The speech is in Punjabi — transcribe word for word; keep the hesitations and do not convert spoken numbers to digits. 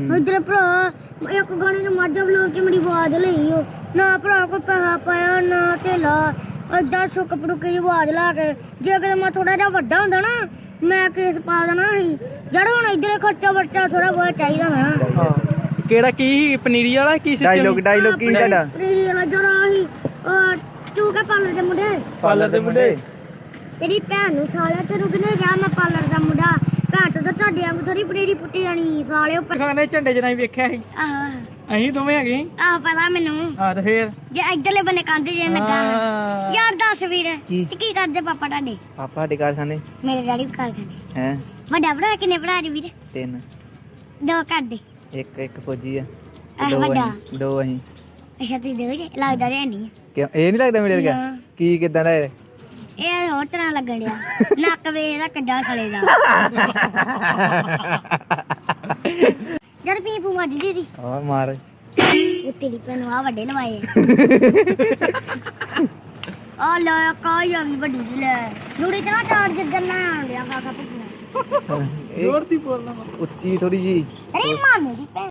इधर भरा एक गाने ने माजा ब्लॉग च मेरी आवाज लई हो ना भरा को पैसा पाया ना ढेला इधर सुक पड़ुके की आवाज ला के जे अगर मैं थोड़ा जिहा वड्डा हुंदा ना मैं केस पा देना सी जड़ हुण इधर खर्चा वर्चा थोड़ा बहुत चाहिदा मैं केड़ा की पनीरी वाला की सिस्टम डायलॉग डायलॉग की ਤੁਹਾਡਾ पनीरी वाला जरा ही तू के पार्लर दे मुंडे ਪਾਰਲਰ ਦੇ ਮੁੰਡੇ तेरी भैन नूं सालिया तेनू किहने कहा मैं पार्लर दा मुंडा भैन तो ਤੁਹਾਡੇ ਵਾਂग थोड़ी पनीरी पुट्टी जानी सालियो ਖਾਣੇ ਝੰਡੇ ਜਨਾ ਵੇਖਿਆ ਸੀ आह ਅਸੀਂ ਦੋਵੇਂ ਹੈਗੇ ਆਹ ਪਤਾ ਮੈਨੂੰ ਆ ਤੇ ਫੇਰ ਜੇ ਇੱਧਰਲੇ ਬੰਨੇ ਕੰਧ ਜੇ ਲੱਗਾ ਹਾਂ। ਯਾਰ ਦੱਸ ਵੀਰ ਕੀ? ਤੇ ਕੀ ਕਰਦੇ ਪਾਪਾ ਤੁਹਾਡੇ ਪਾਪਾ ਸਾਡੇ ਕਾਰਖਾਨੇ ਮੇਰੇ ਡੈਡੀ ਵੀ ਕਾਰਖਾਨੇ ਹੈ ਵੱਡਾ ਭਰਾ ਕਿੰਨੇ ਭਰਾ ਜੀ ਵੀਰ ਤਿੰਨ ਦੋ ਕਰਦੇ ਇੱਕ ਇੱਕ ਫੌਜੀ ਆ ਆਹ ਦੋ ਵੱਡਾ ਅਸੀਂ ਦੋ ਅਸੀਂ ਅੱਛਾ ਤੁਸੀਂ ਦੋ ਜੇ ਲੱਗਦਾ ਤੇ ਨਹੀਂ ਕਿਉਂ ਇਹ ਨਹੀਂ ਲੱਗਦਾ ਮੇਰੇ ਵਰਗਾ ਨਾ। ਕੀ ਕਿਦਾਂ ਦਾ ਇਹ ਇਹ ਹੋਰ ਤਰ੍ਹਾਂ ਲੱਗਣ ਡਿਆ ਨੱਕ ਵੇ ਇਹਦਾ ਕੱਡਾ ਸਲੇ ਦਾ ਜਰ ਪੀ ਪੂ ਮੱਝ ਦੀ ਆ ਮਾਰ ਉਹ ਤੇਰੀ ਭੈਣ ਆ ਵੱਡੇ ਲਵਾਏ ਆ ਲੈ ਕਾਈ ਆ ਗਈ ਵੱਡੀ ਜੀ ਲੈ ਨੂੜੀ ਤੇ ਨਾ ਟਾਰ ਜਿੱਦਣ ਨਾ ਆਉਂਦਿਆ ਖਾ ਖਾ ਭੁੱਖਣਾ ਇਹ ਜ਼ੋਰ ਦੀ ਬੋਲਣਾ ਉੱਚੀ ਥੋੜੀ ਜੀ ਅਰੇ ਮਾਮੇ ਦੀ ਭੈਣ